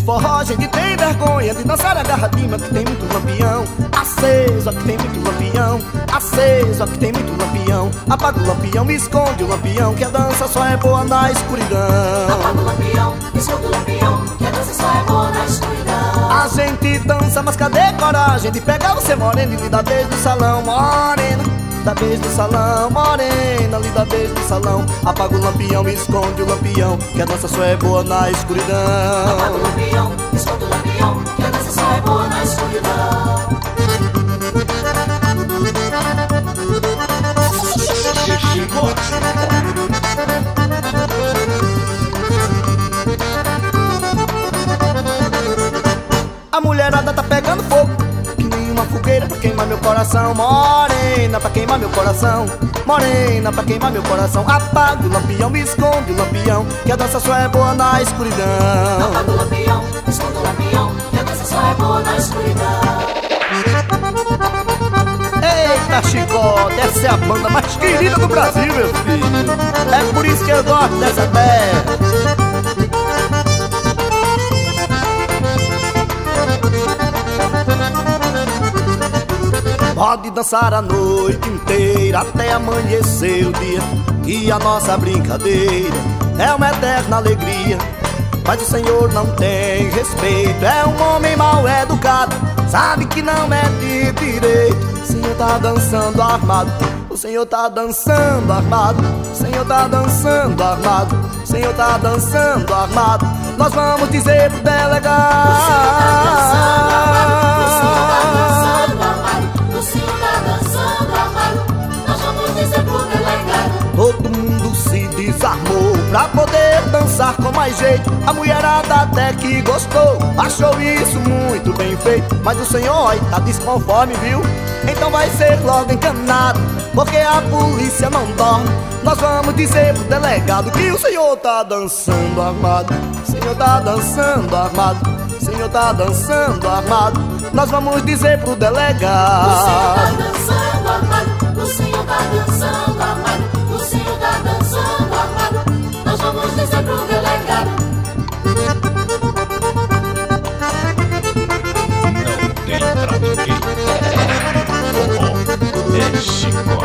Nesses forró a gente tem vergonha de dançar agarradinho, que tem muito lampião aceso, aqui tem muito lampião aceso, aqui tem muito lampião. Apaga o lampião, esconde o lampião, que a dança só é boa na escuridão. Apaga o lampião, esconde o lampião, que a dança só é boa na escuridão. A gente dança, mas cadê coragem de pegar você morena e lhe dar beijo no salão? Morena, dá beijo no salão, morena, lhe dá beijo no salão. Apaga o lampião, esconde o lampião, que a dança só é boa na escuridão. Apaga o lampião, esconde o lampião, que a dança só é boa na escuridão. A mulherada tá pegando fogo, que nem uma fogueira pra queimar meu coração. Morena, pra queimar meu coração, morena, pra queimar meu coração. Apaga o lampião, esconde o lampião, que a dança só é boa na escuridão. Apaga o lampião, esconde o lampião, que a dança só é boa na escuridão. Eita, Chicó, essa é a banda mais querida do Brasil, meu filho. É por isso que eu gosto dessa terra. Pode dançar a noite inteira até amanhecer o dia, e a nossa brincadeira é uma eterna alegria. Mas o Senhor não tem respeito, é um homem mal educado, sabe que não é de direito. O Senhor tá dançando armado, o Senhor tá dançando armado, o Senhor tá dançando armado, o Senhor tá dançando armado. Nós vamos dizer pro delegado. O Senhor tá dançando armado, o Senhor tá dançando armado, o Senhor tá dançando armado. Nós vamos dizer pro delegado. Todo mundo se desarmou pra poder dançar com mais jeito. A mulherada até que gostou, achou isso muito bem feito. Mas o senhor tá desconforme, viu? Então vai ser logo encanado, porque a polícia não dorme. Nós vamos dizer pro delegado que o senhor tá dançando armado, o senhor tá dançando armado, o senhor tá dançando armado. Nós vamos dizer pro delegado. O senhor tá dançando armado, o senhor tá dançando armado, o senhor tá dançando armado. Nós vamos dizer pro delegado. Não tem pra ninguém. É Chicó.